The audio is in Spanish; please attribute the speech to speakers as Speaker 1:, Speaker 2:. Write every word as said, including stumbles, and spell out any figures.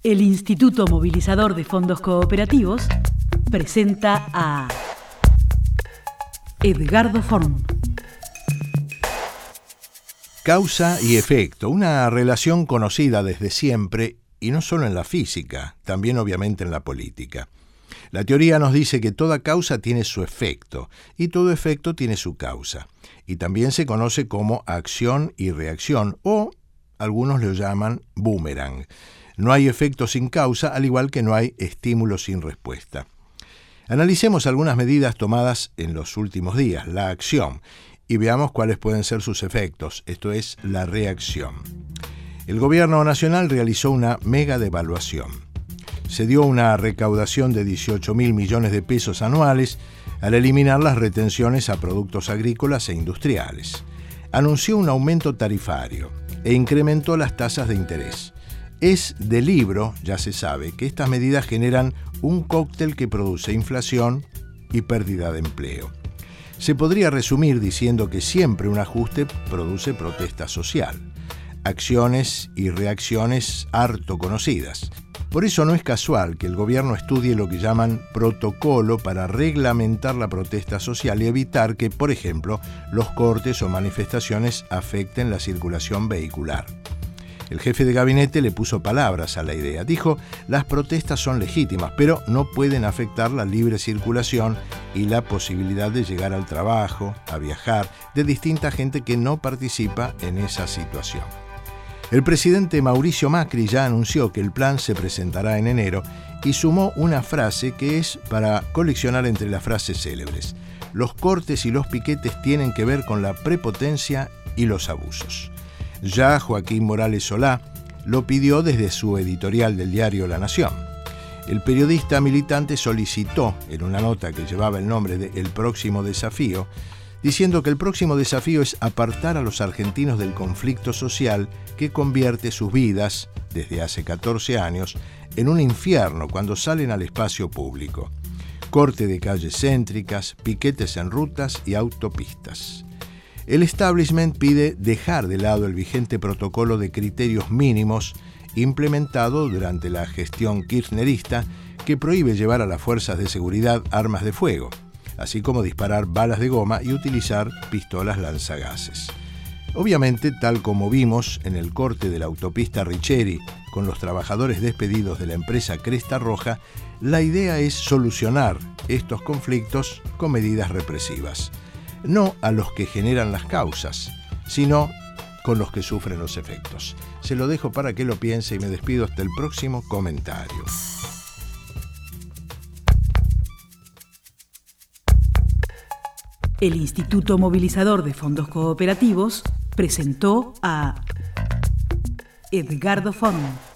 Speaker 1: El Instituto Movilizador de Fondos Cooperativos presenta a Edgardo Forn.
Speaker 2: Causa y efecto, una relación conocida desde siempre, y no solo en la física, también obviamente en la política. La teoría nos dice que toda causa tiene su efecto, y todo efecto tiene su causa, y también se conoce como acción y reacción, o algunos lo llaman boomerang. No hay efecto sin causa, al igual que no hay estímulo sin respuesta. Analicemos algunas medidas tomadas en los últimos días, la acción, y veamos cuáles pueden ser sus efectos, esto es, la reacción. El gobierno nacional realizó una mega devaluación. Se dio una recaudación de dieciocho mil millones de pesos anuales al eliminar las retenciones a productos agrícolas e industriales. Anunció un aumento tarifario e incrementó las tasas de interés. Es de libro, ya se sabe, que estas medidas generan un cóctel que produce inflación y pérdida de empleo. Se podría resumir diciendo que siempre un ajuste produce protesta social, acciones y reacciones harto conocidas. Por eso no es casual que el gobierno estudie lo que llaman protocolo para reglamentar la protesta social y evitar que, por ejemplo, los cortes o manifestaciones afecten la circulación vehicular. El jefe de gabinete le puso palabras a la idea. Dijo, las protestas son legítimas, pero no pueden afectar la libre circulación y la posibilidad de llegar al trabajo, a viajar, de distinta gente que no participa en esa situación. El presidente Mauricio Macri ya anunció que el plan se presentará en enero y sumó una frase que es para coleccionar entre las frases célebres. Los cortes y los piquetes tienen que ver con la prepotencia y los abusos. Ya Joaquín Morales Solá lo pidió desde su editorial del diario La Nación. El periodista militante solicitó, en una nota que llevaba el nombre de El Próximo Desafío, diciendo que el próximo desafío es apartar a los argentinos del conflicto social que convierte sus vidas, desde hace catorce años, en un infierno cuando salen al espacio público. Corte de calles céntricas, piquetes en rutas y autopistas. El establishment pide dejar de lado el vigente protocolo de criterios mínimos implementado durante la gestión kirchnerista que prohíbe llevar a las fuerzas de seguridad armas de fuego, así como disparar balas de goma y utilizar pistolas lanzagases. Obviamente, tal como vimos en el corte de la autopista Richeri con los trabajadores despedidos de la empresa Cresta Roja, la idea es solucionar estos conflictos con medidas represivas. No a los que generan las causas, sino con los que sufren los efectos. Se lo dejo para que lo piense y me despido hasta el próximo comentario.
Speaker 1: El Instituto Movilizador de Fondos Cooperativos presentó a Edgardo Forn.